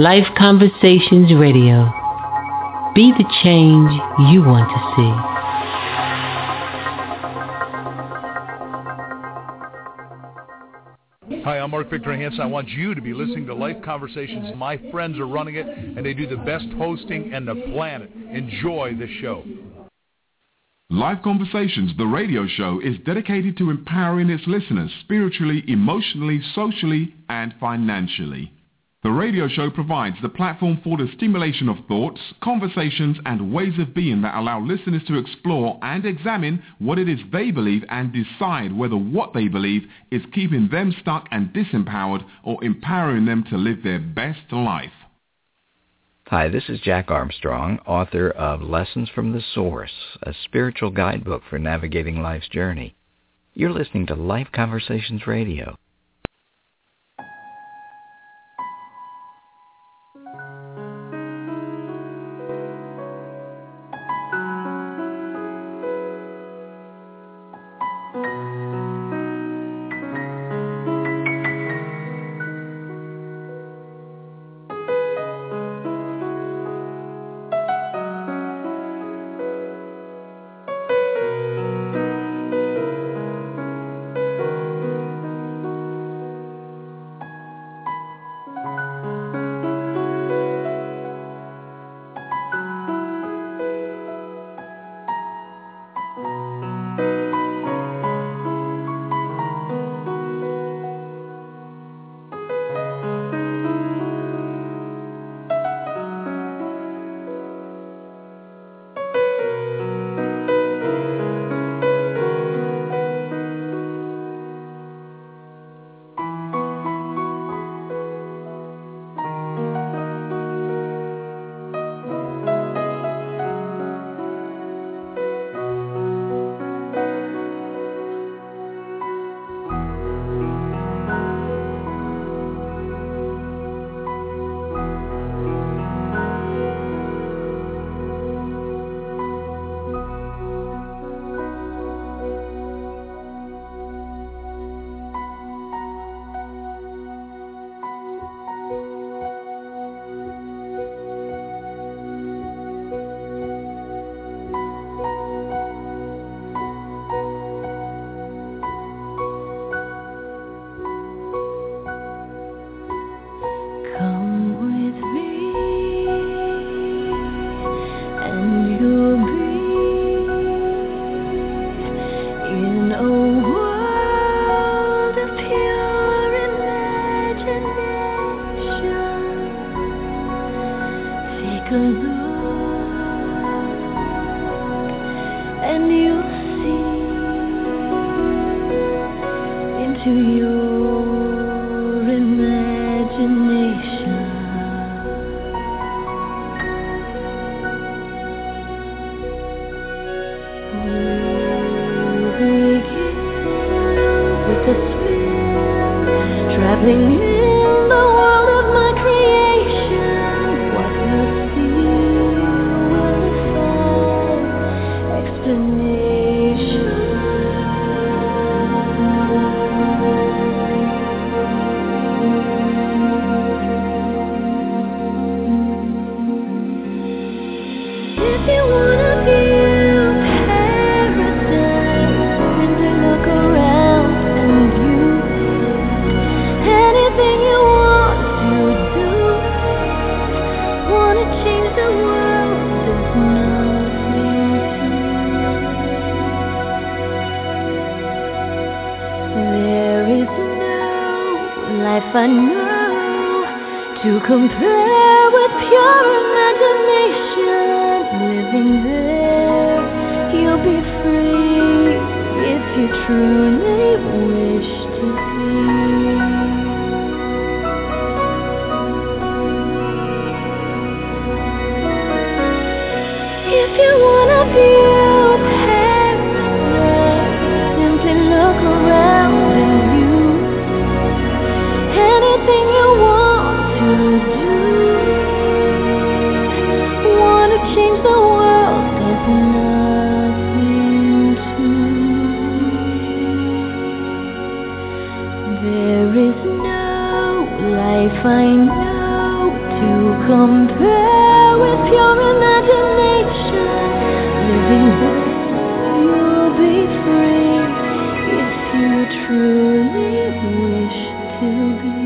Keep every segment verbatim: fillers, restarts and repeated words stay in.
Life Conversations Radio. Be the change you want to see. Hi, I'm Mark Victor Hansen. I want you to be listening to Life Conversations. My friends are running it, and they do the best hosting in the planet. Enjoy the show. Life Conversations, the radio show, is dedicated to empowering its listeners spiritually, emotionally, socially, and financially. The radio show provides the platform for the stimulation of thoughts, conversations, and ways of being that allow listeners to explore and examine what it is they believe and decide whether what they believe is keeping them stuck and disempowered or empowering them to live their best life. Hi, this is Jack Armstrong, author of Lessons from the Source, a spiritual guidebook for navigating life's journey. You're listening to Life Conversations Radio. Compare with pure imagination. Living there, you'll be free if you truly wish to be. If you wanna build paradise, simply look around and you. Anything you want to do. Wanna change the world, there's nothing to. There is no life I know to compare with your imagination. Living there, you'll be free if you truly wish to be.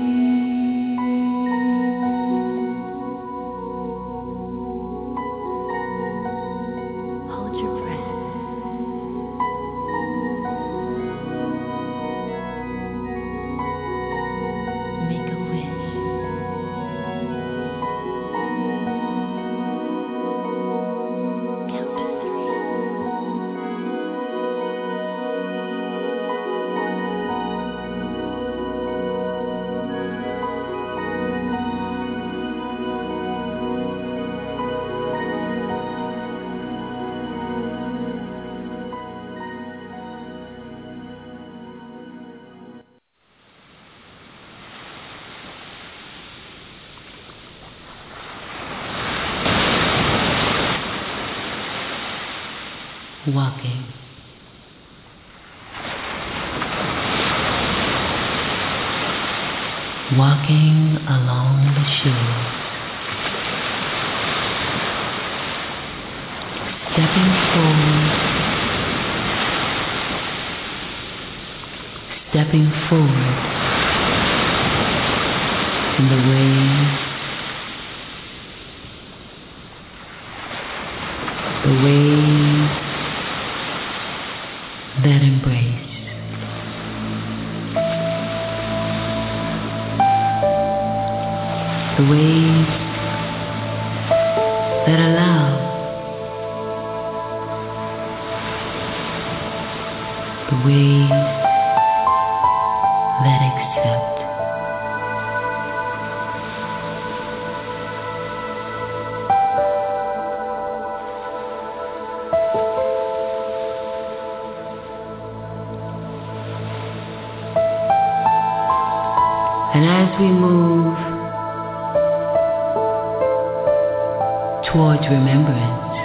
Hold your breath. Make a wish. Count to three. Walking. Walking along the shore. Stepping forward. Stepping forward in the waves. The waves that embrace. The waves that allow. The waves that accept. And as we move towards remembrance,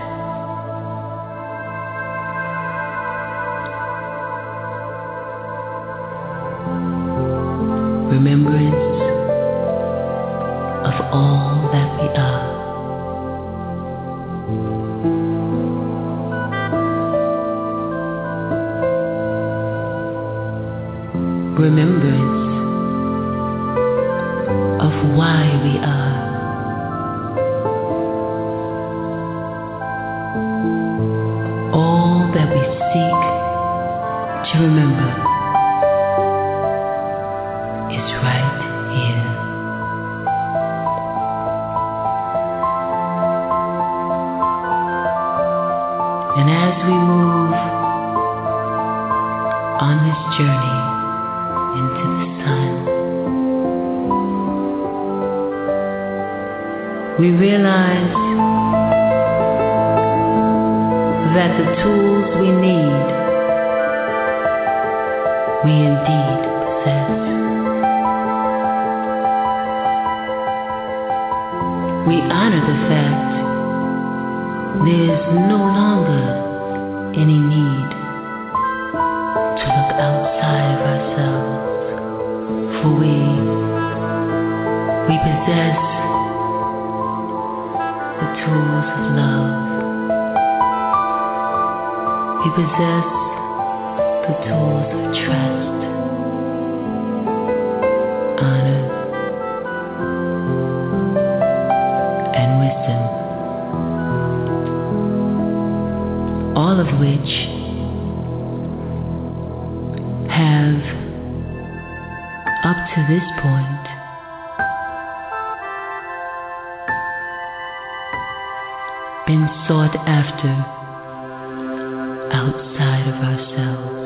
remembrance of all that we are, remembrance of why we are. All that we seek to remember is right here. And as we move on this journey into the sun, we realize that the tools we need, we indeed possess. We honor the fact there is no longer any need to look outside of ourselves, for we, we possess the tools of love. We possess the tools of trust, honor, and wisdom, all of which have, up to this point, been sought after outside of ourselves.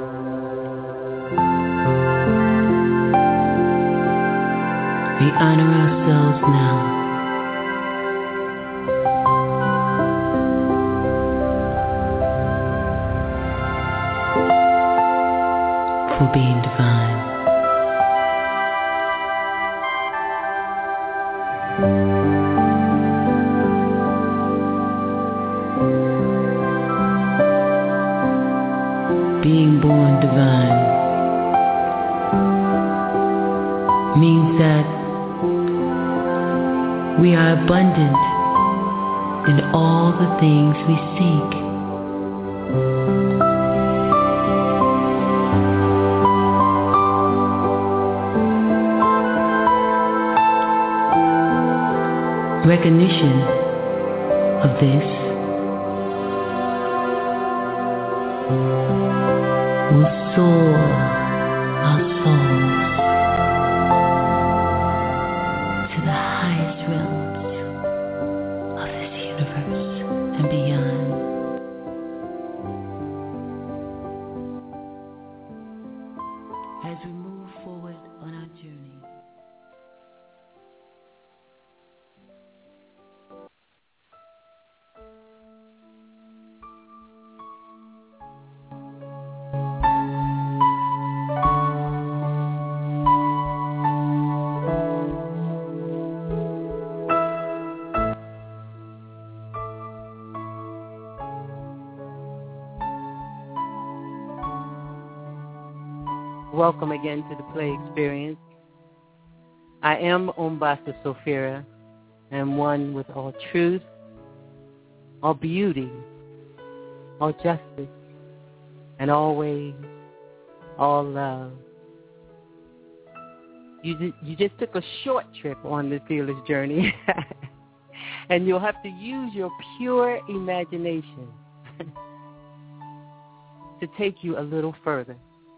We honor ourselves now for being divine. Being born divine means that We are abundant in all the things we seek. Recognition of this will soar our souls to the highest realms of this universe and beyond. As we move forward on our journey, welcome again to the Play Experience. I am Umbasa Sophia, and one with all truth, all beauty, all justice, and always all love. You, ju- you just took a short trip on the Fearless Journey, and you'll have to use your pure imagination to take you a little further.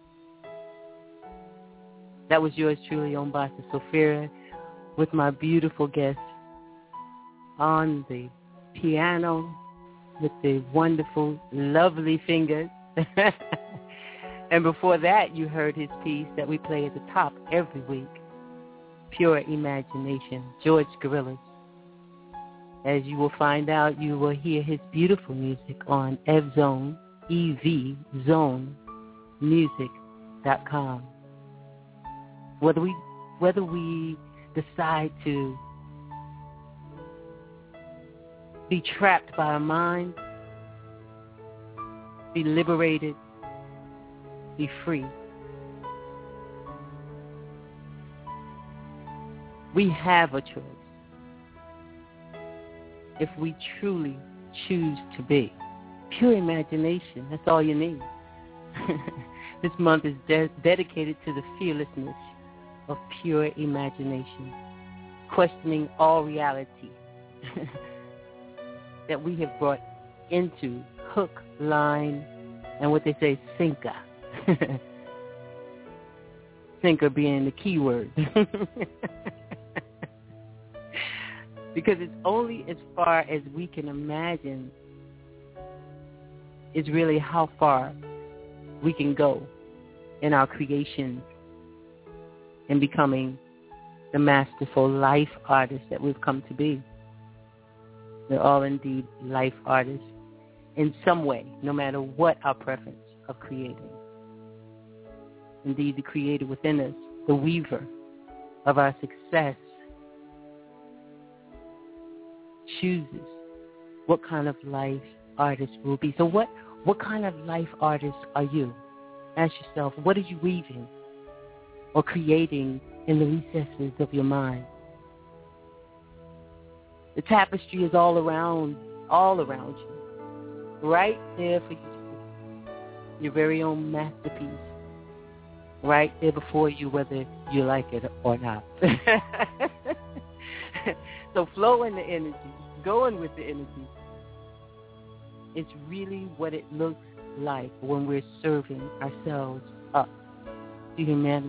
That was yours truly, Umbasa Sophia, with my beautiful guest on the piano with the wonderful, lovely fingers. And before that, you heard his piece that we play at the top every week, Pure Imagination, George Gorillas. As you will find out, you will hear his beautiful music on Evzone, E V Zone Music dot com. Whether we whether we decide to be trapped by our mind, be liberated, be free, we have a choice if we truly choose to be. Pure imagination, that's all you need. This month is de- dedicated to the fearlessness of pure imagination, questioning all reality that we have brought into hook, line, and what they say, sinker. Sinker being the key word. Because it's only as far as we can imagine is really how far we can go in our creation and becoming the masterful life artists that we've come to be. We're all indeed life artists in some way, no matter what our preference of creating. Indeed, the creator within us, the weaver of our success, chooses what kind of life artist we'll be. So what, what kind of life artist are you? Ask yourself, what are you weaving or creating in the recesses of your mind? The tapestry is all around, all around you, right there for you to see. Your very own masterpiece, right there before you, whether you like it or not. So flow in the energy, going with the energy. It's really what it looks like when we're serving ourselves up to humanity.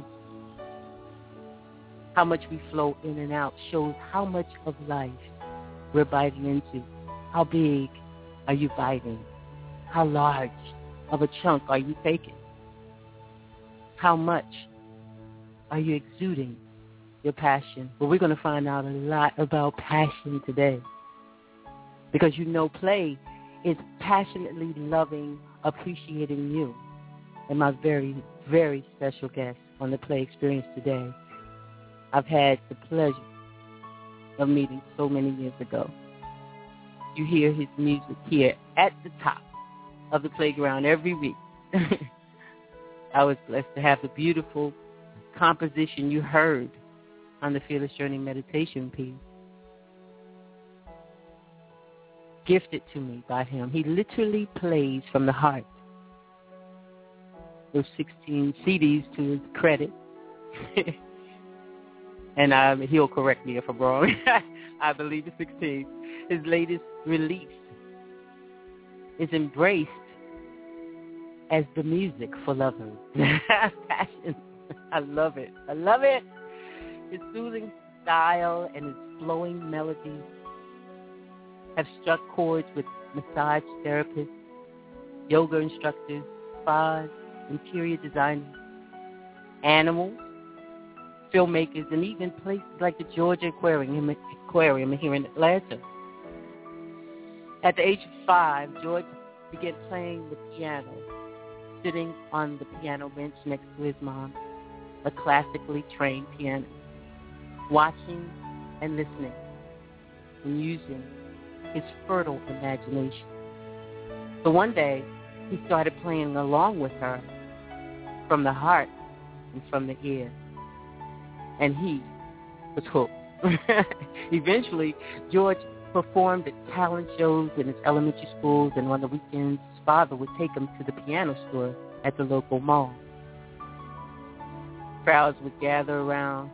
How much we flow in and out shows how much of life we're biting into. How big are you biting? How large of a chunk are you taking? How much are you exuding your passion? Well, we're going to find out a lot about passion today. Because you know play is passionately loving, appreciating you. And my very, very special guest on the Play Experience today, I've had the pleasure of meeting so many years ago. You hear his music here at the top of the playground every week. I was blessed to have the beautiful composition you heard on the Fearless Journey meditation piece. gifted to me by him. He literally plays from the heart. Those sixteen C Ds to his credit. And um, he'll correct me if I'm wrong. I believe it's sixteen. His latest release is embraced as the music for lovers. Passion. I love it. I love it. His soothing style and his flowing melodies have struck chords with massage therapists, yoga instructors, spas, interior designers, animals, filmmakers, and even places like the Georgia Aquarium, Aquarium here in Atlanta. At the age of five, George began playing the piano, sitting on the piano bench next to his mom, a classically trained pianist, watching and listening and using his fertile imagination. So one day, he started playing along with her from the heart and from the ear. And he was hooked. Eventually, George performed at talent shows in his elementary schools, and on the weekends, his father would take him to the piano store at the local mall. Crowds would gather around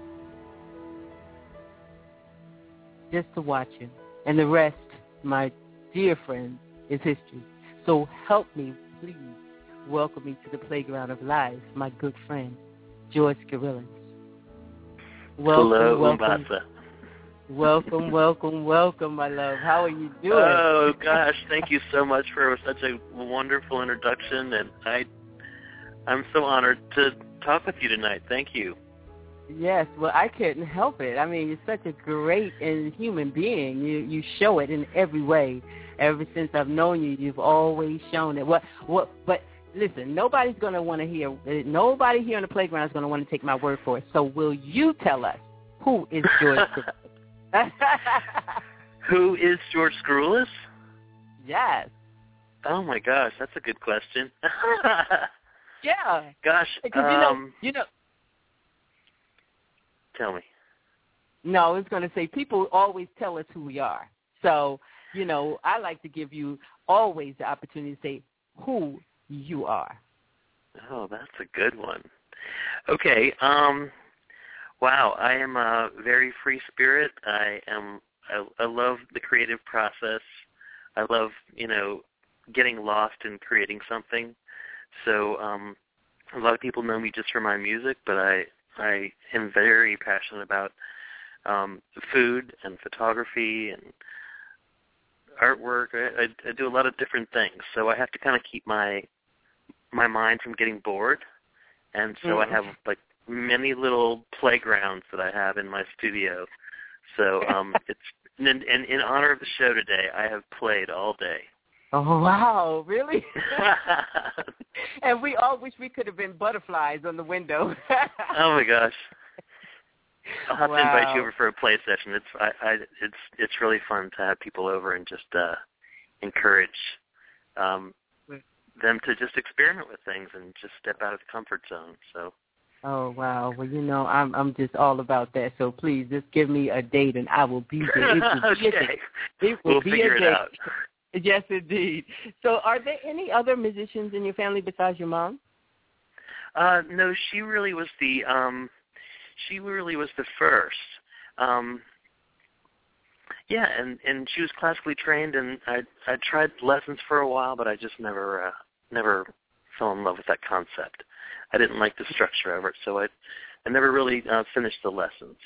just to watch him. And the rest, my dear friends, is history. So help me, please, welcome me to the playground of life, my good friend, George Skourelis. Welcome, Hello, welcome, Umbasa. welcome, welcome, welcome, my love. How are you doing? Oh, gosh, thank you so much for such a wonderful introduction, and I, I'm so honored to talk with you tonight. Thank you. Yes, well, I couldn't help it. I mean, you're such a great and human being. You you show it in every way. Ever since I've known you, you've always shown it. What what? But listen, nobody's going to want to hear. Nobody here on the playground is going to want to take my word for it. So, will you tell us who is George Skourelis? Who is George Skourelis? Yes. Oh my gosh, that's a good question. Yeah. Gosh, because um, you know, you know. Tell me. No, I was going to say people always tell us who we are. So, you know, I like to give you always the opportunity to say who you are. Oh, that's a good one. Okay. Um, wow, I am a very free spirit. I am. I, I love the creative process. I love, you know, getting lost in creating something. So um, a lot of people know me just for my music, but I I am very passionate about um, food and photography and artwork. I, I, I do a lot of different things, so I have to kind of keep my my mind from getting bored. And so mm-hmm. I have like many little playgrounds that I have in my studio. So um, it's and in, in, in honor of the show today, I have played all day. Oh, wow, really? And we all wish we could have been butterflies on the window. Oh, my gosh. I'll have wow. to invite you over for a play session. It's I, I it's it's really fun to have people over and just uh, encourage um, them to just experiment with things and just step out of the comfort zone. So. Oh, wow. Well, you know, I'm I'm just all about that. So please, just give me a date and I will be there. It will okay. be a date. It will we'll be figure a it date. out. Yes, indeed. So are there any other musicians in your family besides your mom? Uh, no, she really was the um, she really was the first. Um, yeah, and, and she was classically trained, and I I tried lessons for a while, but I just never uh, never fell in love with that concept. I didn't like the structure of it, so I I never really uh, finished the lessons.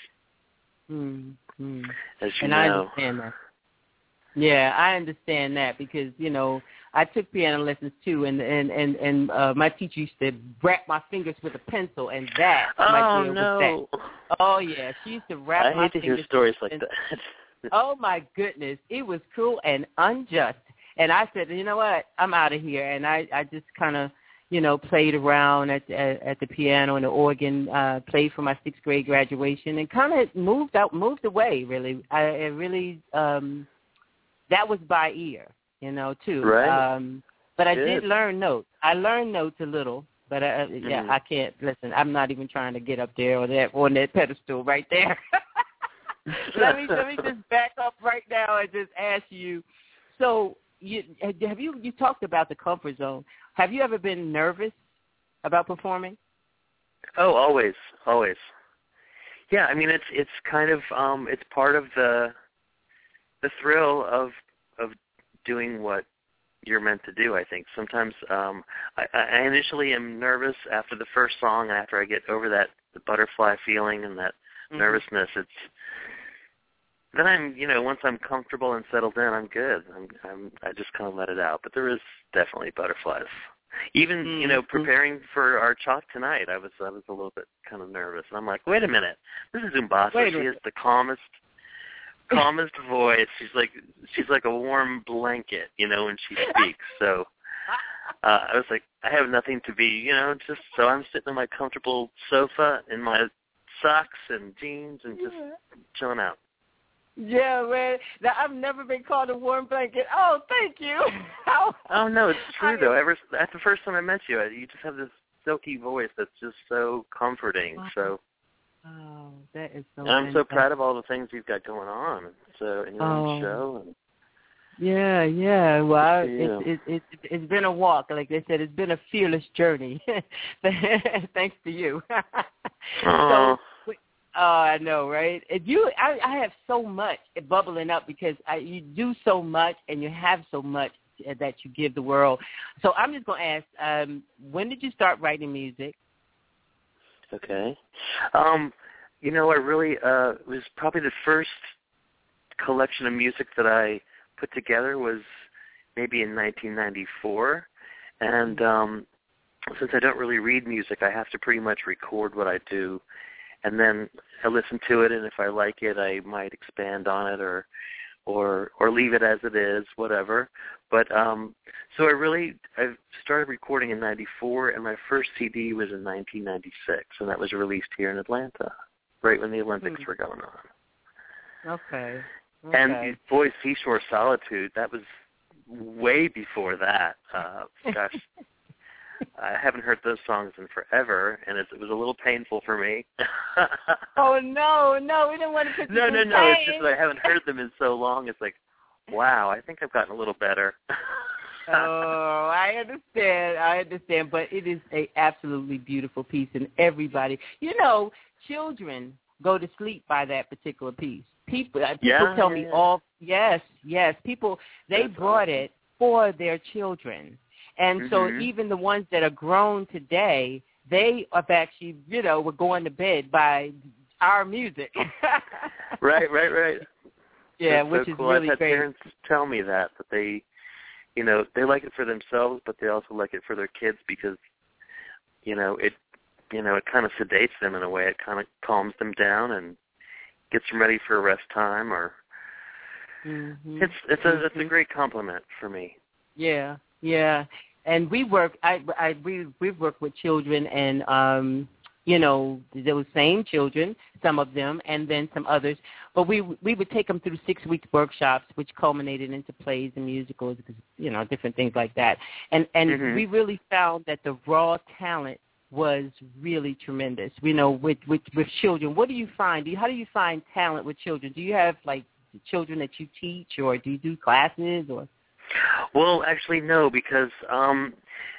Mm-hmm. As you and know. I understand that. Yeah, I understand that because, you know, I took piano lessons too, and and and, and uh, my teacher used to wrap my fingers with a pencil, and that, oh, my dear, no. was that. Oh, yeah, she used to wrap I my hate to fingers hear stories like and, that. Oh, my goodness. It was cruel and unjust. And I said, you know what, I'm out of here. And I, I just kind of, you know, played around at, at at the piano and the organ, uh, played for my sixth grade graduation, and kind of moved out, moved away, really. I, I really... Um, That was by ear, you know, too. Right. Um, but I Good. did learn notes. I learned notes a little, but I, yeah, mm-hmm. I can't listen. I'm not even trying to get up there or that on that pedestal right there. let me let me just back up right now and just ask you, So you have you you talked about the comfort zone. Have you ever been nervous about performing? Oh, always, always. Yeah, I mean, it's it's kind of um, it's part of the the thrill of of doing what you're meant to do. I think sometimes um, I, I initially am nervous after the first song. After I get over that the butterfly feeling and that mm-hmm. nervousness, it's then I'm you know once I'm comfortable and settled in, I'm good. I'm, I'm I just kind of let it out. But there is definitely butterflies. Even mm-hmm. you know preparing for our talk tonight, I was I was a little bit kind of nervous. And I'm like, wait a minute, this is Umbasa. She is the calmest. calmest voice. She's like she's like a warm blanket, you know, when she speaks. So uh, I was like, I have nothing to be, you know, just so I'm sitting on my comfortable sofa in my socks and jeans and just chilling out. Yeah, man. Now, I've never been called a warm blanket. Oh, thank you. Oh no, it's true though. Ever that's the first time I met you, you just have this silky voice that's just so comforting. So. Oh, that is so. And I'm fantastic. so proud of all the things you've got going on. So in your oh. own show. And yeah, yeah. Well, yeah. it's it, it, it's been a walk, like they said. It's been a fearless journey. Thanks to you. Oh. So, oh, I know, right? If you, I, I have so much bubbling up because I, you do so much and you have so much that you give the world. So I'm just going to ask, um, when did you start writing music? Okay. Um, you know, I really, uh, it was probably the first collection of music that I put together was maybe in nineteen ninety-four. And um, since I don't really read music, I have to pretty much record what I do. And then I listen to it, and if I like it, I might expand on it or or or leave it as it is, whatever. But um, so I really I started recording in ninety-four, and my first C D was in nineteen ninety-six, and that was released here in Atlanta, right when the Olympics mm-hmm. were going on. Okay. okay. And boy, Seashore Solitude, that was way before that. Uh, gosh, I haven't heard those songs in forever, and it, it was a little painful for me. Oh no, no, we didn't want to put you No, in no, no. pain. It's just that I haven't heard them in so long. It's like, wow, I think I've gotten a little better. Oh, I understand. I understand. But it is a absolutely beautiful piece, and everybody, you know, children go to sleep by that particular piece. People, people yeah, tell yeah, me yeah. all, yes, yes. People, they That's brought awesome. it for their children. And mm-hmm. so even the ones that are grown today, they have actually, you know, were going to bed by our music. Right, right, right. Yeah, That's which so is cool. really I've had great. parents tell me that, that they, you know, they like it for themselves, but they also like it for their kids because, you know, it, you know, it kind of sedates them in a way. It kind of calms them down and gets them ready for rest time. Or mm-hmm. it's it's a mm-hmm. it's a great compliment for me. Yeah, yeah. And we work. I, I we we've worked with children, and um, you know, those same children, some of them, and then some others. But we we would take them through six week workshops, which culminated into plays and musicals, you know, different things like that. And and mm-hmm. we really found that the raw talent was really tremendous. You know, with with with children. What do you find? Do you, how do you find talent with children? Do you have like children that you teach, or do you do classes, or? Well, actually, no, because um,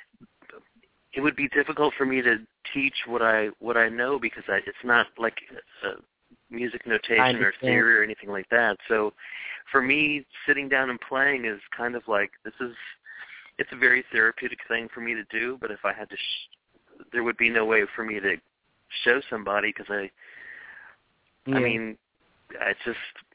it would be difficult for me to teach what I what I know because I, it's not like uh, music notation or theory or anything like that. So, for me, sitting down and playing is kind of like this is it's a very therapeutic thing for me to do. But if I had to, sh- there would be no way for me to show somebody because I, yeah. I mean, I just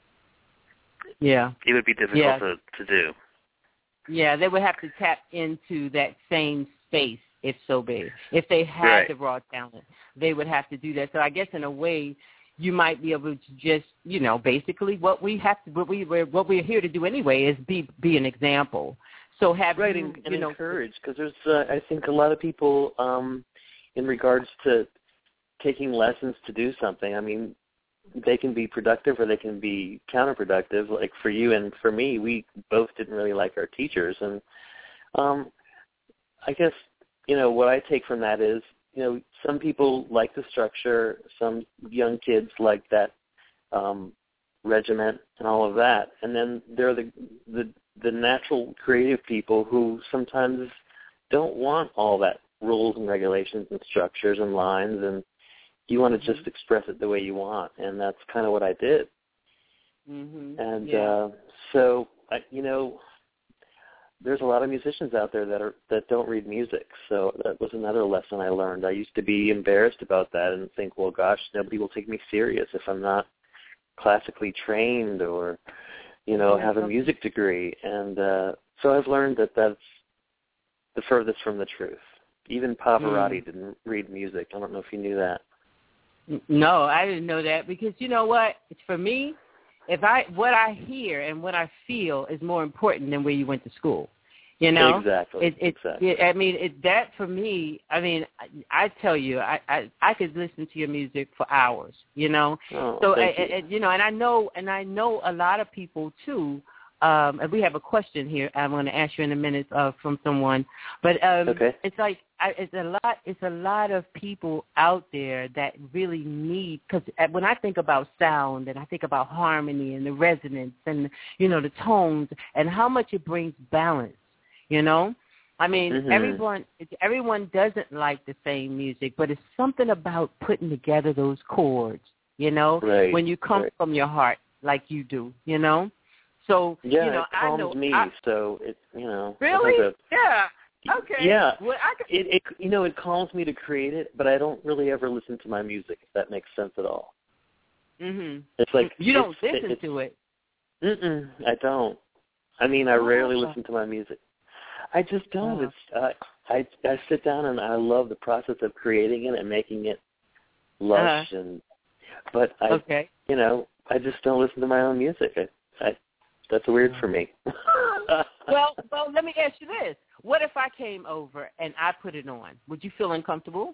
yeah, it would be difficult yeah. to to do. Yeah, they would have to tap into that same space, if so be. If they had right. the raw talent, they would have to do that. So I guess in a way, you might be able to just, you know, basically what we have to, what we what we're here to do anyway is be be an example. So have right, you, and, you and know, encourage because there's, uh, I think, a lot of people um, in regards to taking lessons to do something. I mean, they can be productive or they can be counterproductive. Like for you and for me, we both didn't really like our teachers. And um, I guess, you know, what I take from that is, you know, some people like the structure, some young kids like that um, regiment and all of that. And then there are the, the the natural creative people who sometimes don't want all that rules and regulations and structures and lines, and you want to just express it the way you want, and that's kind of what I did. Mm-hmm. And yeah. uh, so, I, you know, there's a lot of musicians out there that are that don't read music. So that was another lesson I learned. I used to be embarrassed about that and think, well, gosh, nobody will take me serious if I'm not classically trained or, you know, have a music degree. And uh, so I've learned that that's the furthest from the truth. Even Pavarotti mm. didn't read music. I don't know if you knew that. No, I didn't know that because you know what? It's for me, if I what I hear and what I feel is more important than where you went to school. You know, exactly. It, it, exactly. It, I mean, it, that for me. I mean, I, I tell you, I, I I could listen to your music for hours. You know, oh, so thank I, you. I, you know, and I know, and I know a lot of people too. Um, and we have a question here I'm going to ask you in a minute uh, from someone, but um, okay. it's like I, it's a lot. It's a lot of people out there that really need, because when I think about sound and I think about harmony and the resonance and you know the tones and how much it brings balance, you know. I mean, mm-hmm. everyone everyone doesn't like the same music, but it's something about putting together those chords, you know, right. when you come right. from your heart like you do, you know. So, yeah, you know, it calms I know, me, I, so it, you know. really? A, yeah. Okay. Yeah. Well, I could, it, it, you know, it calms me to create it, but I don't really ever listen to my music, if that makes sense at all. Mhm. It's like you don't it's, listen it's, to it. Mm-mm, I don't. I mean, I oh. rarely listen to my music. I just don't. Oh. It's uh, I I sit down and I love the process of creating it and making it lush uh-huh. and. But I, okay. you know, I just don't listen to my own music. I, I that's weird for me. well, well, let me ask you this: what if I came over and I put it on? Would you feel uncomfortable?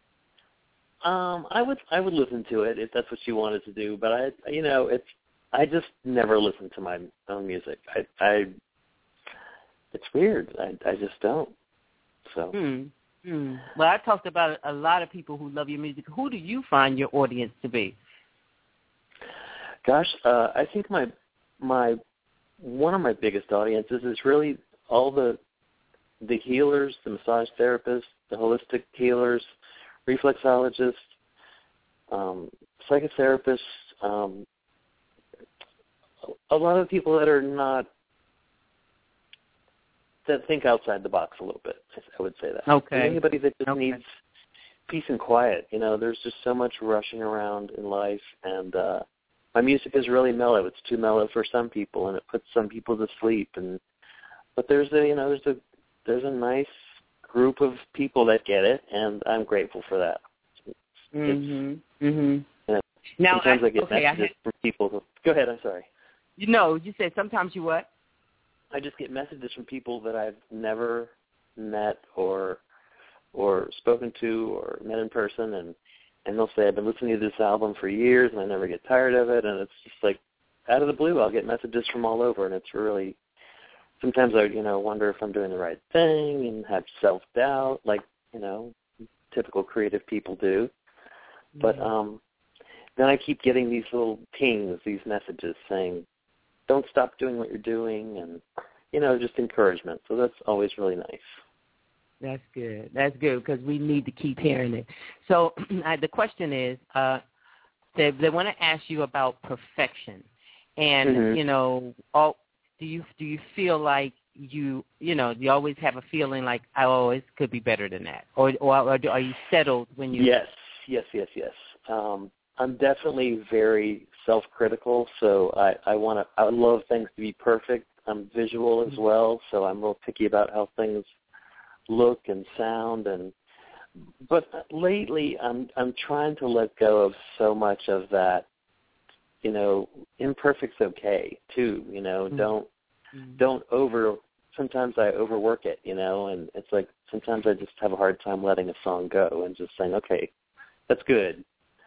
Um, I would I would listen to it if that's what you wanted to do, but I, you know, it's I just never listen to my own music. I, I it's weird. I I just don't. So. Hmm. Hmm. Well, I talked about a lot of people who love your music. Who do you find your audience to be? Gosh, uh, I think my my one of my biggest audiences is really all the the healers, the massage therapists, the holistic healers, reflexologists, um, psychotherapists, um, a lot of people that are not, that think outside the box a little bit, I would say that. Okay. And anybody that just okay. needs peace and quiet. You know, there's just so much rushing around in life, and uh, my music is really mellow. It's too mellow for some people, and it puts some people to sleep. And but there's a, you know, there's a there's a nice group of people that get it, and I'm grateful for that. Mhm. Mhm. You know, now, sometimes I, I get okay, messages I had, from people who, go ahead, I'm sorry. You know, you said sometimes you what? I just get messages from people that I've never met or or spoken to or met in person, and, and they'll say, I've been listening to this album for years, and I never get tired of it, and it's just like, out of the blue, I'll get messages from all over, and it's really, sometimes I, you know, wonder if I'm doing the right thing and have self-doubt, like, you know, typical creative people do. Mm-hmm. But um, then I keep getting these little pings, these messages saying, don't stop doing what you're doing, and, you know, just encouragement. So that's always really nice. That's good. That's good because we need to keep hearing it. So uh, the question is, uh, they, they want to ask you about perfection, and mm-hmm. you know, all, do you do you feel like you you know you always have a feeling like I always could be better than that, or or, or are you settled when you? Yes, yes, yes, yes. Um, I'm definitely very self-critical, so I, I want to. I love things to be perfect. I'm visual as well, so I'm real picky about how things look and sound. And but lately, I'm I'm trying to let go of so much of that. You know, imperfect's okay too. You know, mm-hmm. don't mm-hmm. don't over. Sometimes I overwork it. You know, and it's like sometimes I just have a hard time letting a song go and just saying, okay, that's good.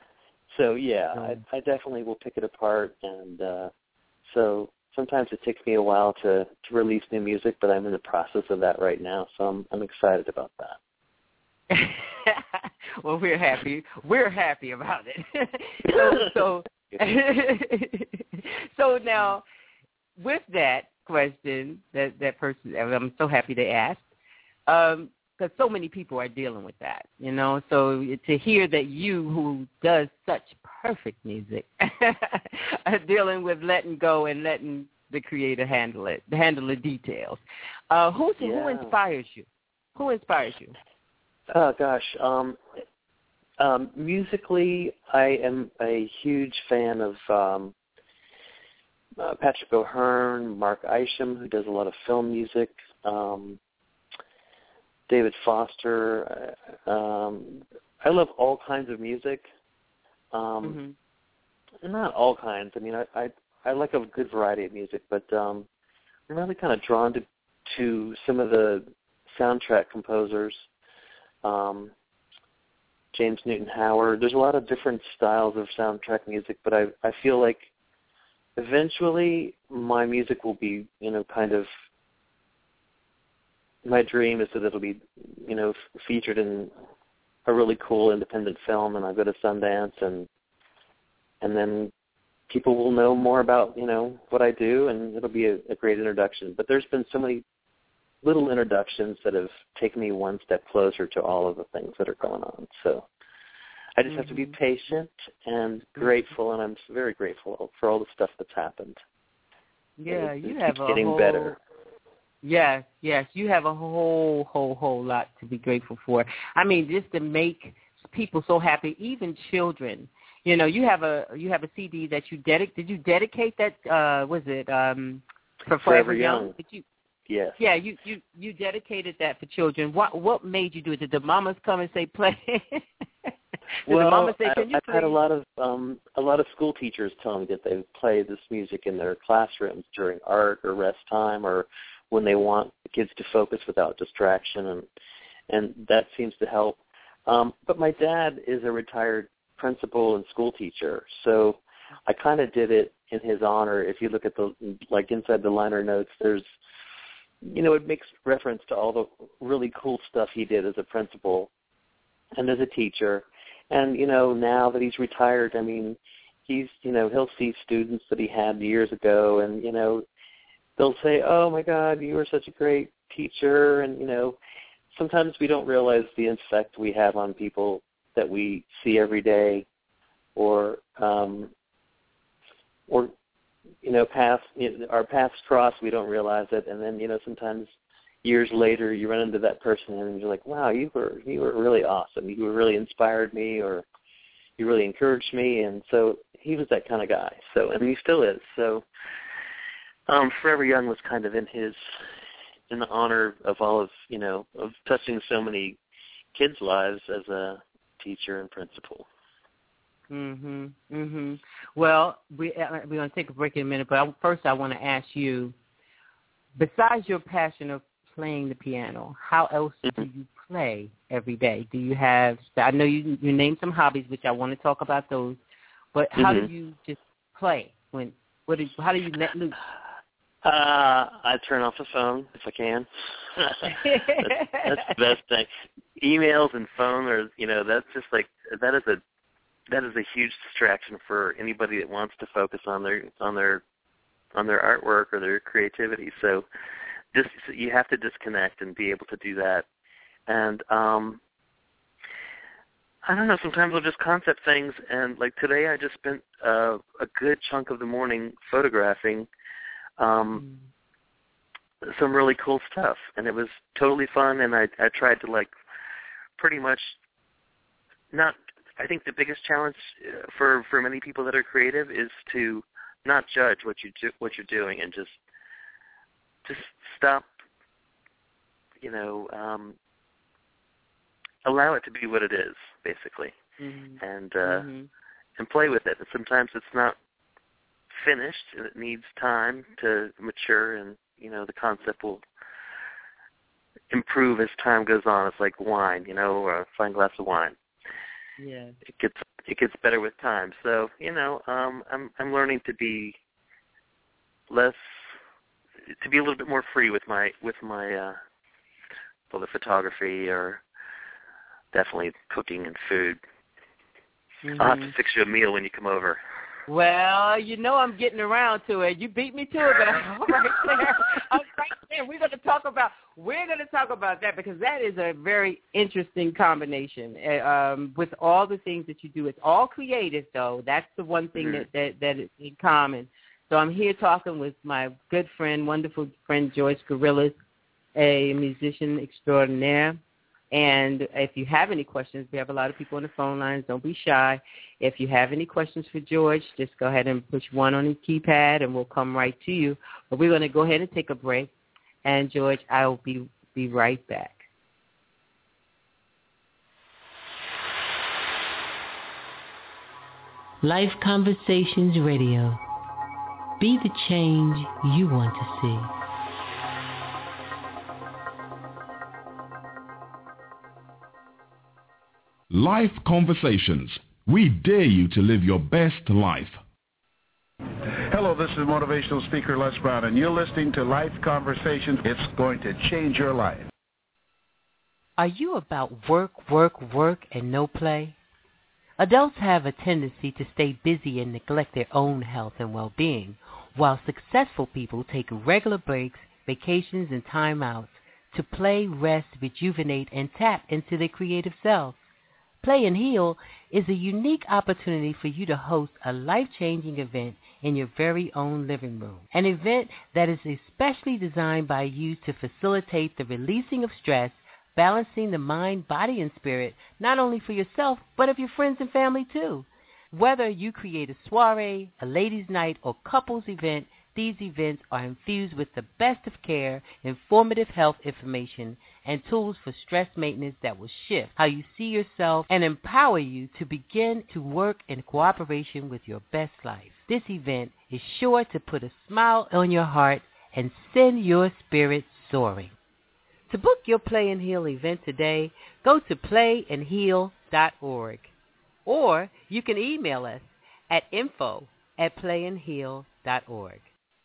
So yeah, mm-hmm. I, I definitely will pick it apart, and uh, so sometimes it takes me a while to, to release new music, but I'm in the process of that right now, so I'm I'm excited about that. Well, we're happy. We're happy about it. so so, so now, with that, question that that person, I'm so happy they asked, because um, so many people are dealing with that, you know. So to hear that you, who does such perfect music, are dealing with letting go and letting the creator handle it, handle the details. Uh, who yeah. who inspires you? Who inspires you? Oh gosh, um, um, musically, I am a huge fan of um, uh, Patrick O'Hearn, Mark Isham, who does a lot of film music, um, David Foster. Uh, um, I love all kinds of music. Um, mm-hmm. Not all kinds. I mean, I, I I like a good variety of music, but um, I'm really kind of drawn to to some of the soundtrack composers. Um, James Newton Howard. There's a lot of different styles of soundtrack music, but I I feel like eventually my music will be, you know, kind of, my dream is that it'll be, you know, f- featured in a really cool independent film, and I go to Sundance, and and then people will know more about, you know, what I do, and it'll be a, a great introduction. But there's been so many little introductions that have taken me one step closer to all of the things that are going on. So I just mm-hmm. have to be patient and grateful, and I'm very grateful for all the stuff that's happened. Yeah, it, you it have keeps a getting whole, better. Yes, yes, you have a whole, whole, whole lot to be grateful for. I mean, just to make people so happy, even children. You know, you have a you have a C D that you dedic. Did you dedicate that? Uh, was it um, for Forever, Forever Young? Young. Did you? Yes. Yeah, you, you, you dedicated that for children. What what made you do it? Did the mamas come and say play? Did well, the mamas say, Can I, you I've play? had a lot of um, a lot of school teachers tell me that they play this music in their classrooms during art or rest time, or when they want the kids to focus without distraction, and and that seems to help. Um, but my dad is a retired principal and school teacher, so I kind of did it in his honor. If you look at the, like, inside the liner notes, there's, you know, it makes reference to all the really cool stuff he did as a principal and as a teacher. And, you know, now that he's retired, I mean, he's, you know, he'll see students that he had years ago, and, you know, they'll say, oh, my God, you were such a great teacher. And, you know, sometimes we don't realize the effect we have on people that we see every day, or, um, or you know, paths, you know, our paths cross, we don't realize it. And then, you know, sometimes years later you run into that person and you're like, wow, you were you were really awesome. You really inspired me, or you really encouraged me. And so he was that kind of guy. So, and he still is. So um, Forever Young was kind of in his, in the honor of all of, you know, of touching so many kids' lives as a teacher and principal. Mhm. Mhm. Well, we uh, we're going to take a break in a minute, but I, first I want to ask you, besides your passion of playing the piano, how else mm-hmm. do you play every day? Do you have? I know you you named some hobbies, which I want to talk about those, but how mm-hmm. do you just play? When what? Do, how do you let loose? Uh, I turn off the phone if I can. that's, that's the best thing. Emails and phone are, you know, that's just like, that is a that is a huge distraction for anybody that wants to focus on their on their on their artwork or their creativity. So just you have to disconnect and be able to do that. And um, I don't know, sometimes I'll just concept things, and like today I just spent uh, a good chunk of the morning photographing um, mm. some really cool stuff, and it was totally fun. And I, I tried to like pretty much not. I think the biggest challenge for, for many people that are creative is to not judge what you do, what you're doing, and just just stop. You know, um, allow it to be what it is, basically, mm-hmm. and uh, mm-hmm. and play with it. And sometimes it's not finished, and it needs time to mature, and you know the concept will improve as time goes on. It's like wine, you know, or a fine glass of wine. Yeah, it gets it gets better with time. So you know, um, I'm I'm learning to be less, to be a little bit more free with my with my uh, well, the photography, or definitely cooking and food. Mm-hmm. I'll have to fix you a meal when you come over. Well, you know I'm getting around to it. You beat me to it, but I'm right there. I'm right there. We're going to talk about we're going to talk about that because that is a very interesting combination um, with all the things that you do. It's all creative, though. That's the one thing mm-hmm. that, that that is in common. So I'm here talking with my good friend, wonderful friend George Gorillas, a musician extraordinaire. And if you have any questions, we have a lot of people on the phone lines. Don't be shy. If you have any questions for George, just go ahead and push one on his keypad, and we'll come right to you. But we're going to go ahead and take a break. And, George, I will be, be right back. Life Conversations Radio. Be the change you want to see. Life Conversations. We dare you to live your best life. Hello, this is motivational speaker Les Brown, and you're listening to Life Conversations. It's going to change your life. Are you about work, work, work, and no play? Adults have a tendency to stay busy and neglect their own health and well-being, while successful people take regular breaks, vacations, and time outs to play, rest, rejuvenate, and tap into their creative selves. Play and Heal is a unique opportunity for you to host a life-changing event in your very own living room, an event that is especially designed by you to facilitate the releasing of stress, balancing the mind, body, and spirit, not only for yourself, but of your friends and family too. Whether you create a soiree, a ladies' night, or couples event, these events are infused with the best of care, informative health information, and tools for stress maintenance that will shift how you see yourself and empower you to begin to work in cooperation with your best life. This event is sure to put a smile on your heart and send your spirit soaring. To book your Play and Heal event today, go to play and heal dot org, or you can email us at info at play and heal dot org.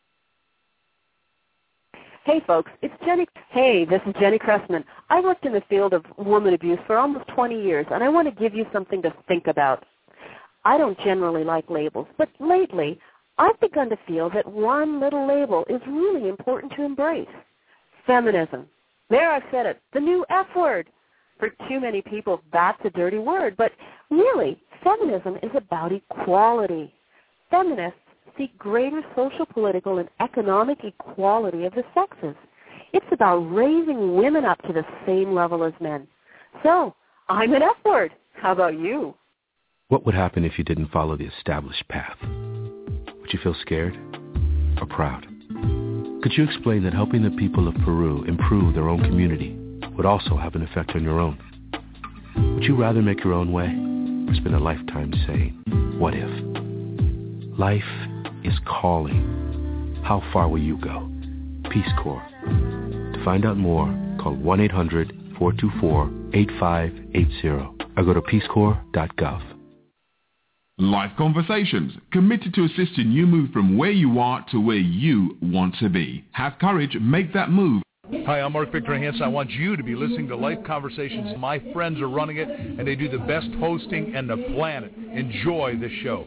Hey, folks, it's Jenny. Hey, this is Jenny Cressman. I worked in the field of woman abuse for almost twenty years, and I want to give you something to think about. I don't generally like labels, but lately I've begun to feel that one little label is really important to embrace. Feminism. There, I've said it, the new F word. For too many people, that's a dirty word, but really, feminism is about equality. Feminists seek greater social, political, and economic equality of the sexes. It's about raising women up to the same level as men. So, I'm an F word. How about you? What would happen if you didn't follow the established path? Would you feel scared or proud? Could you explain that helping the people of Peru improve their own community would also have an effect on your own? Would you rather make your own way or spend a lifetime saying, what if? Life is calling. How far will you go? Peace Corps. To find out more, call one eight hundred four two four eight five eight zero or go to peace corps dot gov. Life Conversations, committed to assisting you move from where you are to where you want to be. Have courage, make that move. Hi, I'm Mark Victor Hansen. I want you to be listening to Life Conversations. My friends are running it, and they do the best hosting on the planet. Enjoy the show.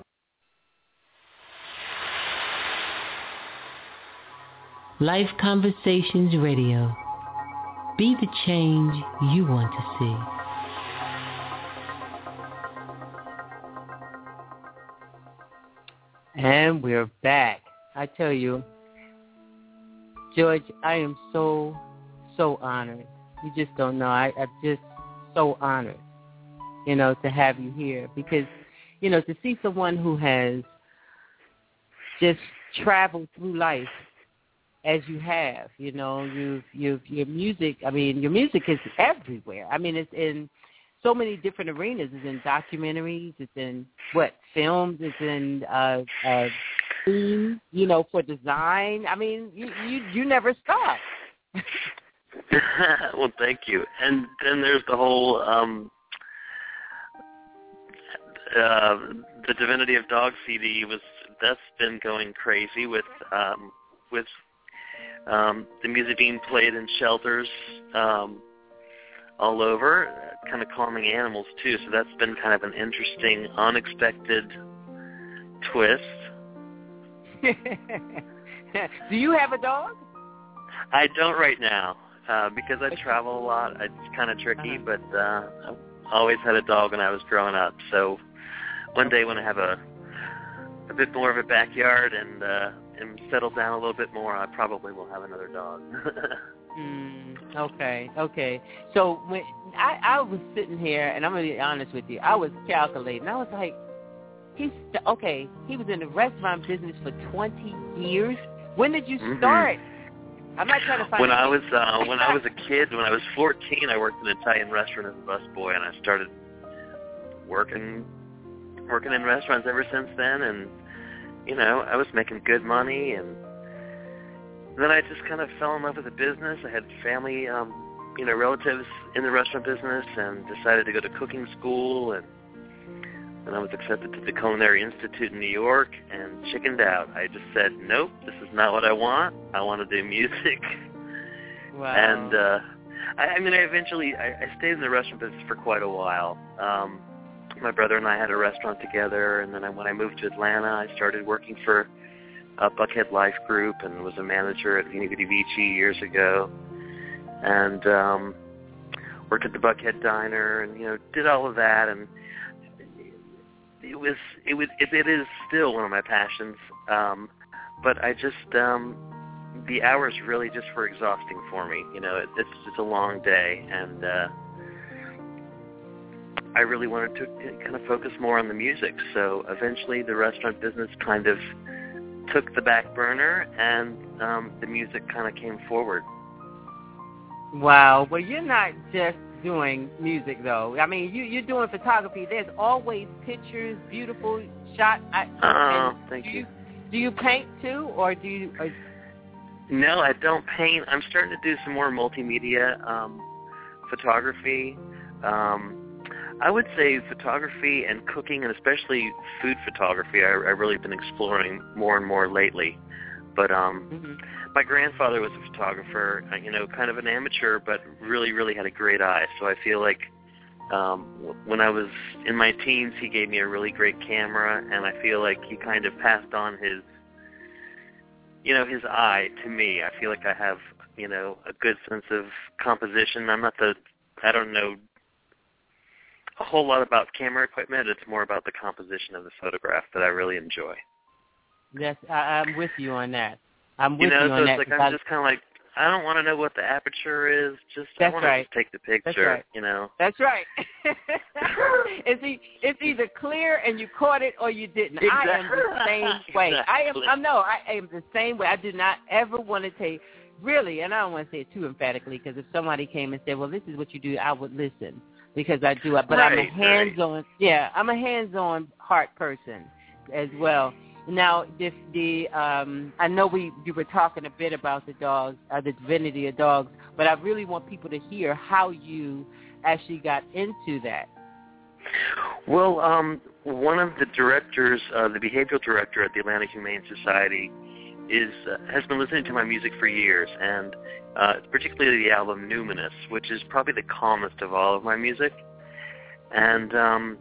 Life Conversations Radio. Be the change you want to see. And we're back. I tell you, George, I am so, so honored. You just don't know. I, I'm just so honored, you know, to have you here. Because, you know, to see someone who has just traveled through life as you have, you know, you've, you've, your music, I mean, your music is everywhere. I mean, it's in so many different arenas. It's in documentaries. It's in, what, films. It's in uh, uh, themes, you know, for design. I mean, you you, you never stop. Well, thank you. And then there's the whole, um, uh, the Divinity of Dog C D was, that's been going crazy with, um, with, Um, the music being played in shelters um, all over, uh, kind of calming animals too. So that's been kind of an interesting, unexpected Twist. Do you have a dog? I don't right now uh, because I travel a lot. It's kind of tricky, uh-huh. but uh, I've always had a dog when I was growing up. So one day when I have a a bit more of a backyard and uh, and settle down a little bit more, I probably will have another dog. mm, okay, okay. So when I, I was sitting here, and I'm going to be honest with you, I was calculating. I was like, he's st- okay. He was in the restaurant business for twenty years. When did you start? Mm-hmm. I'm not trying to find. When I was uh, when I was a kid, when I was fourteen, I worked in an Italian restaurant as a busboy, and I started working working in restaurants ever since then. And you know, I was making good money, and then I just kind of fell in love with the business. I had family, um, you know, relatives in the restaurant business, and decided to go to cooking school, and and I was accepted to the Culinary Institute in New York, and chickened out. I just said, nope, this is not what I want. I want to do music. Wow. And uh, I, I mean, I eventually, I, I stayed in the restaurant business for quite a while. Um, my brother and I had a restaurant together, and then I, when I moved to Atlanta, I started working for uh, Buckhead Life Group and was a manager at Vini Vidi Vici years ago, and um, worked at the Buckhead Diner, and you know, did all of that, and it was it was it, it is still one of my passions, um, but I just um, the hours really just were exhausting for me. You know, it, it's just a long day, and uh, I really wanted to kind of focus more on the music. So eventually, the restaurant business kind of took the back burner, and um, the music kind of came forward. Wow. Well, you're not just doing music, though. I mean, you, you're doing photography. There's always pictures, beautiful shots. Oh, thank do you. you. Do you paint, too, or do you... Or... No, I don't paint. I'm starting to do some more multimedia um, photography. Um, I would say photography and cooking, and especially food photography, I, I've really been exploring more and more lately. But um, mm-hmm. my grandfather was a photographer, you know, kind of an amateur, but really, really had a great eye. So I feel like um, when I was in my teens, he gave me a really great camera, and I feel like he kind of passed on his, you know, his eye to me. I feel like I have, you know, a good sense of composition. I'm not the, I don't know a whole lot about camera equipment. It's more about the composition of the photograph that I really enjoy. Yes, I, I'm with you on that. I'm with you, know, you so on it's that. Like I'm I, just kind of like, I don't want to know what the aperture is. Just That's I want right. to just take the picture. That's right. You know. That's right. it's, e- it's either clear and you caught it or you didn't. Exactly. I am the same way. Exactly. I am. I know. I am the same way. I do not ever want to take really, and I don't want to say it too emphatically, because if somebody came and said, "Well, this is what you do," I would listen because I do it. But right, I'm a hands-on. Right. Yeah, I'm a hands-on heart person as well. Now, if the um, I know we you were talking a bit about the dogs, uh, the divinity of dogs, but I really want people to hear how you actually got into that. Well, um, one of the directors, uh, the behavioral director at the Atlanta Humane Society, is uh, has been listening to my music for years, and uh, particularly the album Numinous, which is probably the calmest of all of my music, and um,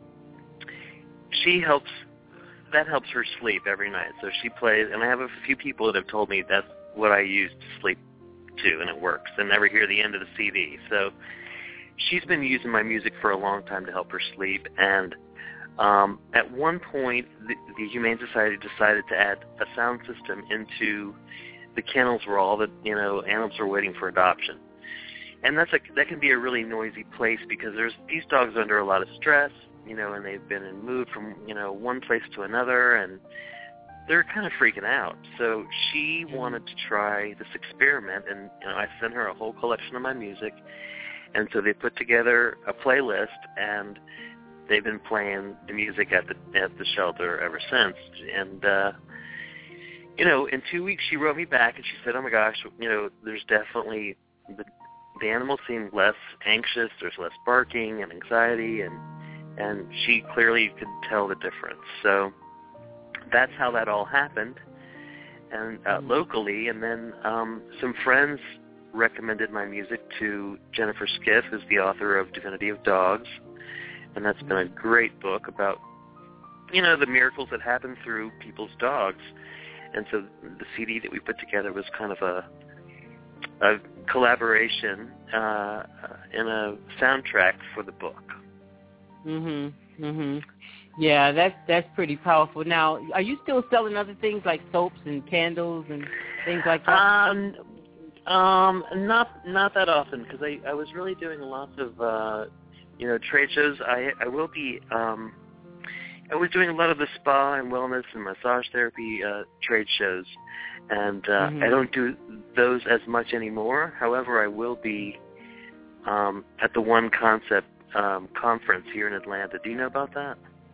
she helps. That helps her sleep every night. So she plays, and I have a few people that have told me that's what I use to sleep to, and it works. And never hear the end of the C D. So she's been using my music for a long time to help her sleep. And um, at one point, the, the Humane Society decided to add a sound system into the kennels where all the you know animals are waiting for adoption. And that's a, that can be a really noisy place because there's these dogs are under a lot of stress. You know, and they've been moved from, you know, one place to another, and they're kind of freaking out. So she wanted to try this experiment, and, you know, I sent her a whole collection of my music, and so they put together a playlist, and they've been playing the music at the at the shelter ever since. And, uh, you know, in two weeks she wrote me back, and she said, oh, my gosh, you know, there's definitely, the, the animals seem less anxious, there's less barking and anxiety, and and she clearly could tell the difference. So that's how that all happened, and uh, locally. And then um, some friends recommended my music to Jennifer Skiff, who's the author of Divinity of Dogs, and that's been a great book about you know, the miracles that happen through people's dogs. And so the C D that we put together was kind of a a collaboration uh, in a soundtrack for the book. Mhm. Mhm. Yeah, that's that's pretty powerful. Now, are you still selling other things like soaps and candles and things like that? Um, um, not not that often because I, I was really doing lots of uh, you know trade shows. I I will be um, I was doing a lot of the spa and wellness and massage therapy uh, trade shows, and uh, Mm-hmm. I don't do those as much anymore. However, I will be um, at the One Concept um, conference here in Atlanta. Do you know about that?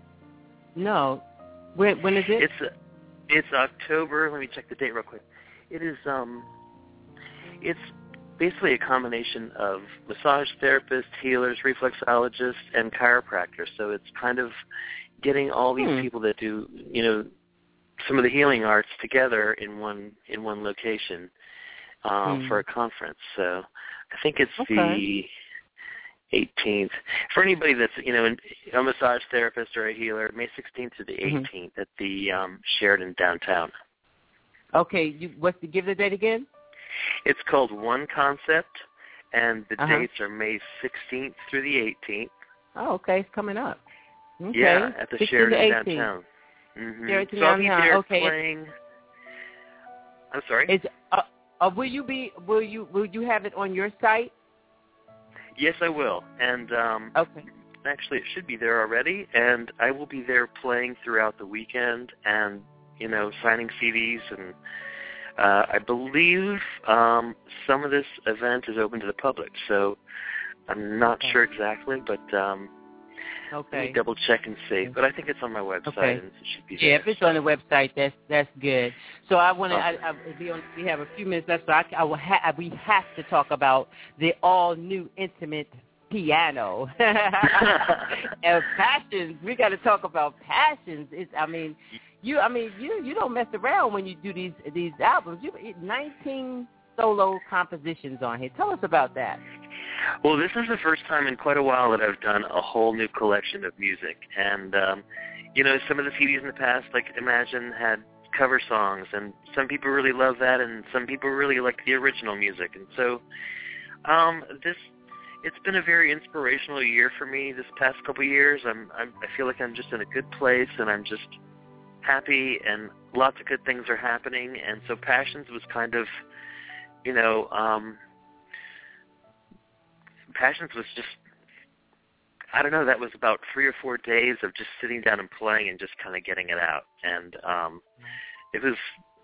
No. When when is it? It's uh, it's October. Let me check the date real quick. It is um, it's basically a combination of massage therapists, healers, reflexologists, and chiropractors. So it's kind of getting all these Hmm. people that do, you know, some of the healing arts together in one in one location uh, Hmm. for a conference. So I think it's Okay. the eighteenth. For anybody that's, you know, a massage therapist or a healer, May sixteenth to the Mhm. eighteenth at the um, Sheridan downtown. Okay. You what's the give the date again? It's called One Concept, and the Uh-huh. dates are May sixteenth through the eighteenth. Oh, okay. It's coming up. Okay. Yeah, at the sixteen to Sheridan eighteen. downtown. Mm-hmm. Sheridan so I'll be downtown. there Okay. playing. I'm sorry. Is uh, uh, will you be will you will you have it on your site? Yes, I will. And um, Okay. actually, it should be there already. And I will be there playing throughout the weekend, and you know, signing C Ds. And uh, I believe um, some of this event is open to the public. So I'm not Okay. sure exactly, but um, let Okay. me double check and see. But I think it's on my website, Okay. and it should be there. Yeah, if it's on the website, that's that's good. So I want to. Okay. I, I, we on, we have a few minutes left, so I, I will ha- we have to talk about the all new intimate piano. And passions. We got to talk about passions. It's. I mean, you. I mean, you. You don't mess around when you do these these albums. You nineteen solo compositions on here. Tell us about that. Well, this is the first time in quite a while that I've done a whole new collection of music. And, um, you know, some of the C Ds in the past, like Imagine, had cover songs, and some people really love that, and some people really like the original music. And so um, this, it's been a very inspirational year for me this past couple of years. I'm, I'm, I feel like I'm just in a good place, and I'm just happy, and lots of good things are happening. And so Passions was kind of, you know, um, Passions was just, I don't know, that was about three or four days of just sitting down and playing and just kind of getting it out. And um, it was,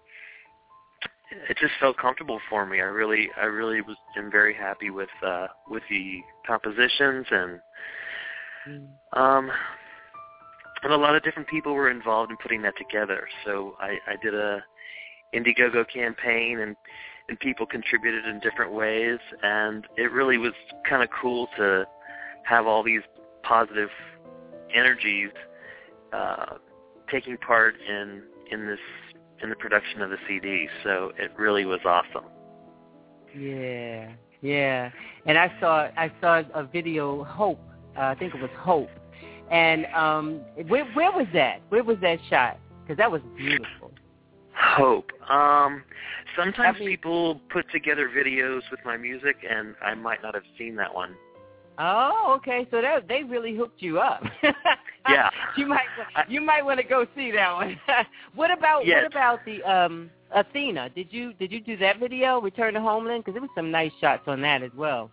it just felt comfortable for me. I really, I really was, am very happy with, uh, with the compositions, and, um, and a lot of different people were involved in putting that together. So I, I did a Indiegogo campaign, and and people contributed in different ways, and it really was kind of cool to have all these positive energies uh, taking part in in this in the production of the C D. So it really was awesome. Yeah, yeah. And I saw I saw a video, Hope. Uh, I think it was Hope. And um, where where was that? Where was that shot? Because that was beautiful. Hope. Um, sometimes I mean, people put together videos with my music, and I might not have seen that one. Oh, okay. So that, they really hooked you up. Yeah. you might you might want to go see that one. What about Yes. what about the um, Athena? Did you did you do that video, Return to Homeland? Because there was some nice shots on that as well.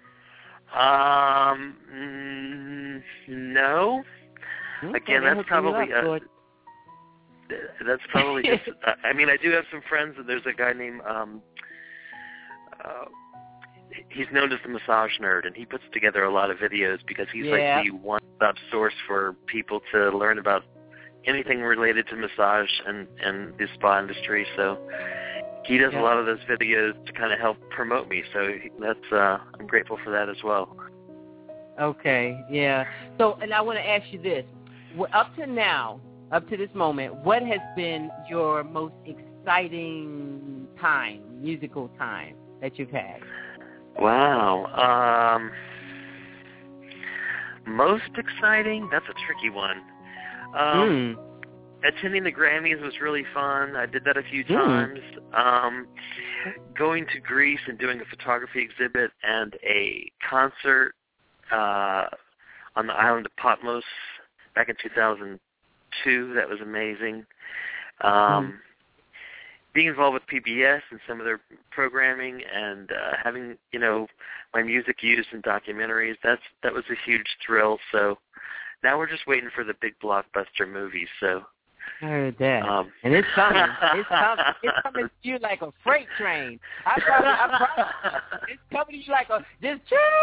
Um, mm, no. Okay, Again, they that's hooked you probably up, uh, Lord. that's probably just. uh, I mean, I do have some friends. There's a guy named. Um, uh, he's known as the Massage Nerd, and he puts together a lot of videos because he's Yeah. like the one-stop source for people to learn about anything related to massage and and the spa industry. So he does Yeah. a lot of those videos to kind of help promote me. So he, that's uh, I'm grateful for that as well. Okay, yeah. So, and I want to ask you this. Well, up to now, up to this moment, what has been your most exciting time, musical time, that you've had? Wow. Um, most exciting? That's a tricky one. Um, Mm. Attending the Grammys was really fun. I did that a few Mm. times. Um, going to Greece and doing a photography exhibit and a concert uh, on the island of Patmos back in two thousand two. That was amazing. Um, Mm. Being involved with P B S and some of their programming and uh, having, you know, my music used in documentaries, that's that was a huge thrill. So now we're just waiting for the big blockbuster movies. So I heard that. Um, and it's coming. It's coming. It's coming to you like a freight train. I probably, I probably, it's coming to you like a just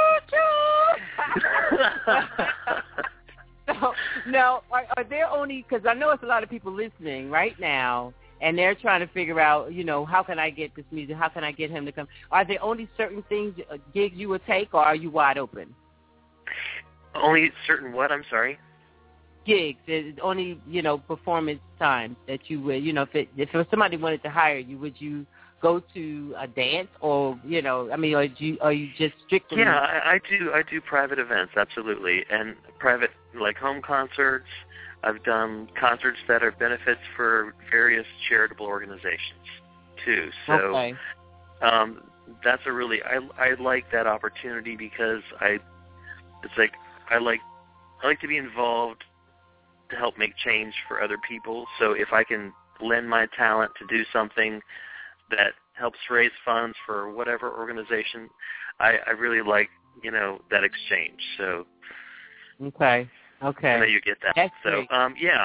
choo choo. So now, are, are there only? Because I know it's a lot of people listening right now, and they're trying to figure out, you know, how can I get this music? How can I get him to come? Are there only certain things, uh, gigs you would take, or are you wide open? Only certain what? I'm sorry. Gigs, it's only, you know, performance times that you would, you know, if it, if somebody wanted to hire you, would you go to a dance or, you know, I mean, are you are you just strictly? Yeah, I, I do. I do private events, absolutely, and private like home concerts. I've done concerts that are benefits for various charitable organizations too. So okay. um, that's a really I I like that opportunity because I it's like I like I like to be involved to help make change for other people. So if I can lend my talent to do something that helps raise funds for whatever organization, I, I really like, you know, that exchange. So okay, okay, I know you get that. That's so great. um, yeah,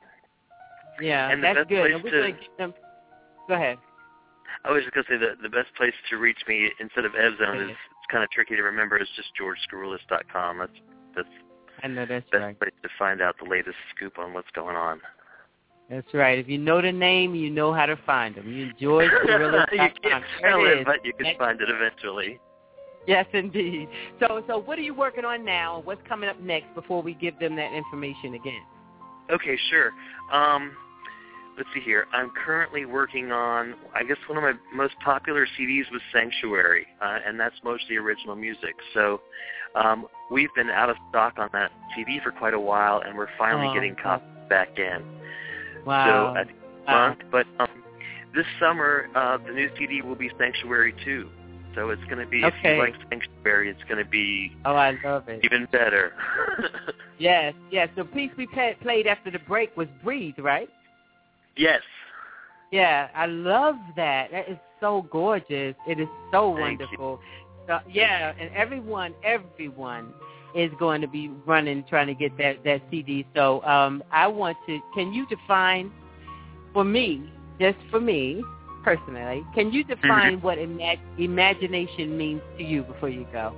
yeah, and the that's best good. place And we're to, gonna get them. Go ahead. I was just gonna say that the best place to reach me instead of Evzone is it's kind of tricky to remember. Is just george skouroulis dot com. That's that's I know that's best right. place to find out the latest scoop on what's going on. That's right. If you know the name, you know how to find them. You enjoy Skouroulis You dot com. can't spell There it, but you can That's, find it eventually. Yes, indeed. So, so what are you working on now? What's coming up next before we give them that information again? Okay, sure. Um, let's see here. I'm currently working on, I guess one of my most popular C Ds was Sanctuary, uh, and that's mostly original music. So um, we've been out of stock on that C D for quite a while, and we're finally Oh, getting okay. copies back in. Wow. So I think Wow. month, but um, this summer uh, the new C D will be Sanctuary two. So it's going to be, if Okay. you like Sanctuary, it's going to be Oh, I love it. even better. Yes, yes. The piece we pa- played after the break was Breathe, right? Yes. Yeah, I love that. That is so gorgeous. It is so Thank wonderful. So, yeah, and everyone, everyone is going to be running, trying to get that, that C D. So um, I want to, can you define, for me, just for me, personally, can you define Mm-hmm. what ima- imagination means to you before you go?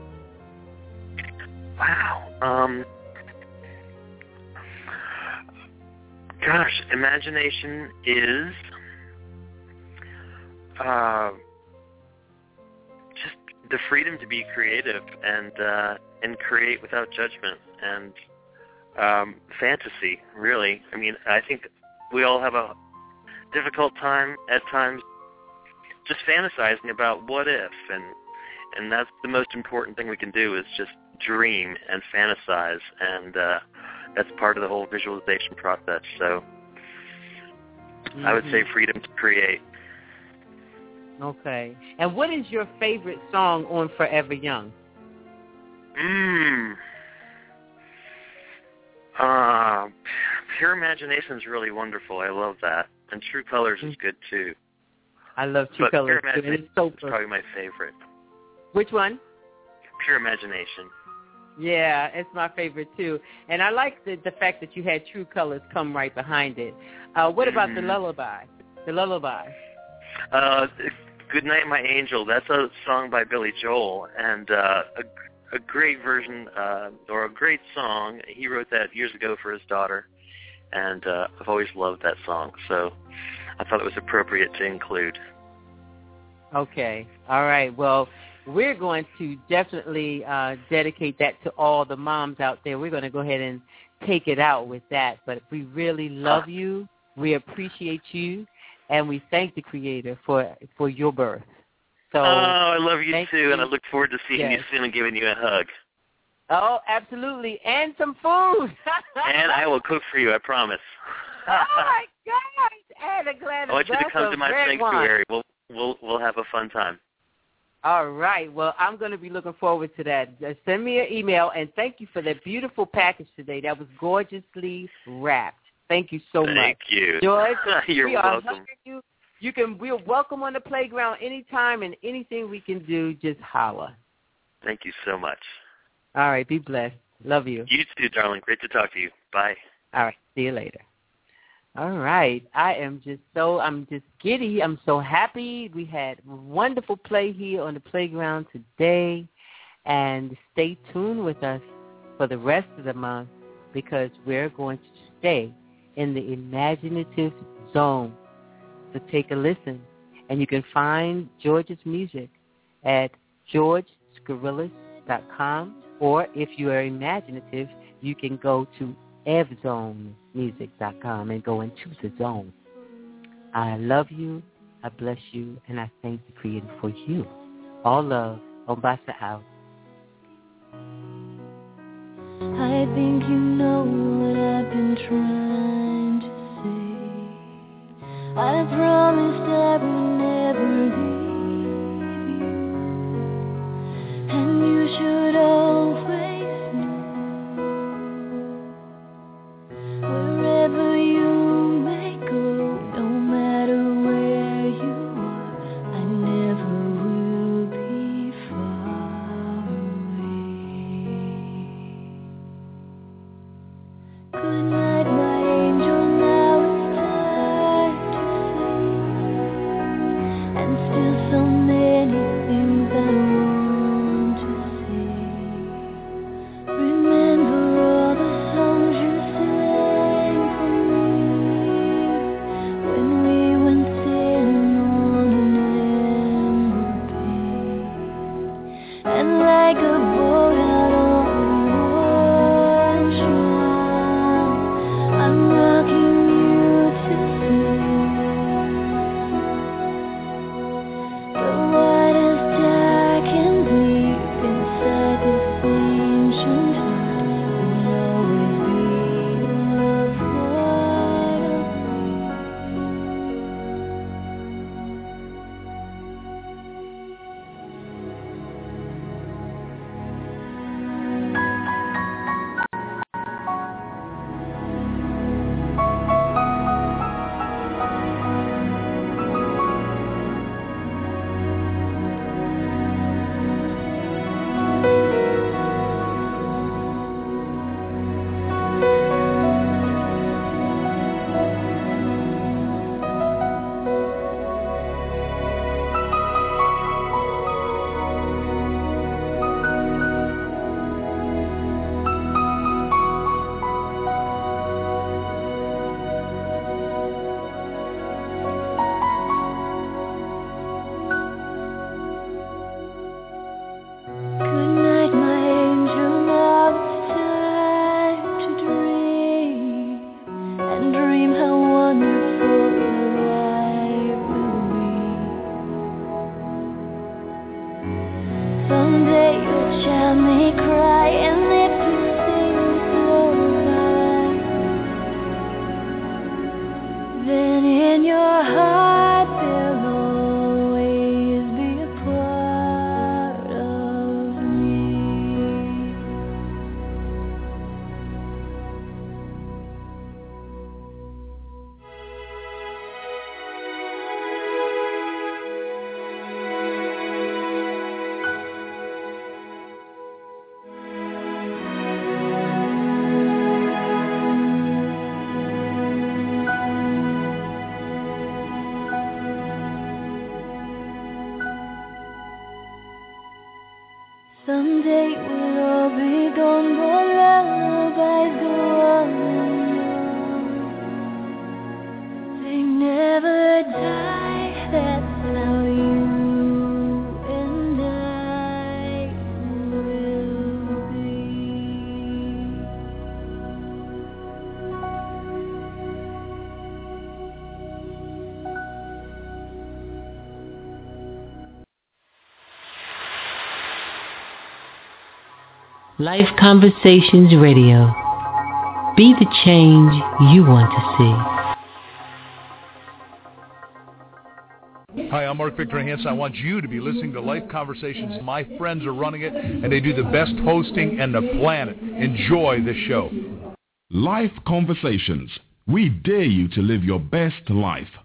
Wow. Um, gosh, imagination is uh, just the freedom to be creative and uh, and create without judgment and um, fantasy. Really, I mean, I think we all have a difficult time at times just fantasizing about what if, and and that's the most important thing we can do is just dream and fantasize, and uh, that's part of the whole visualization process. So Mm-hmm. I would say freedom to create. Okay. And what is your favorite song on Forever Young? Mmm. Uh, Pure Imagination is really wonderful. I love that. And True Colors is good, too. I love True but Colors, Pure too. Imagination It's so is probably my favorite. Which one? Pure Imagination. Yeah, it's my favorite, too. And I like the, the fact that you had True Colors come right behind it. Uh, what about Mhm. the lullaby? The lullaby. Uh, Good Night, My Angel. That's a song by Billy Joel, and uh, a, a great version, uh, or a great song. He wrote that years ago for his daughter, and uh, I've always loved that song, so I thought it was appropriate to include. Okay. All right. Well, we're going to definitely uh, dedicate that to all the moms out there. We're going to go ahead and take it out with that. But we really love you. We appreciate you. And we thank the Creator for for your birth. So, oh, I love you too, you. and I look forward to seeing yes. you soon and giving you a hug. Oh, absolutely, and some food. And I will cook for you, I promise. Oh my gosh! And a glass I want you to come to my sanctuary. We'll we'll we'll have a fun time. All right. Well, I'm going to be looking forward to that. Just send me an email, and thank you for that beautiful package today. That was gorgeously wrapped. Thank you so thank much. Thank you. George, You're we welcome. Are you. You can. We're welcome on the playground anytime, and anything we can do, just holler. Thank you so much. All right. Be blessed. Love you. You too, darling. Great to talk to you. Bye. All right. See you later. All right. I am just so, I'm just giddy. I'm so happy. We had wonderful play here on the playground today. And stay tuned with us for the rest of the month because we're going to stay in the imaginative zone. So take a listen. And you can find George's music at george scarillas dot com, or if you are imaginative, you can go to evzone music dot com and go into the zone. I love you, I bless you, and I thank the Creator for you. All love. Ombasa out. I think you know what I've been trying to say. I promised I would never leave you, and you should always know wherever you may go, no matter where you are, I never will be far away. Good night, my angel, now it's time to say, and still so many things I want to say. Remember all the songs you sang for me when we went sailing on an emerald bay, and like a boat out on the ocean, I'm rocking you to sleep. The water's dark and deep inside this ancient heart will always be a part of Good night, my angel, now it's time to dream, and dream how wonderful your life will be. Someday your child may cry, and if you sing so high, then in your heart there'll always be a part of me. Someday we'll all be gone, but lullabies go on and on. They never die, that's how you and I will be. Life Conversations Radio. Be the change you want to see. Hi, I'm Mark Victor Hansen. I want you to be listening to Life Conversations. My friends are running it, and they do the best hosting on the planet. Enjoy the show. Life Conversations. We dare you to live your best life.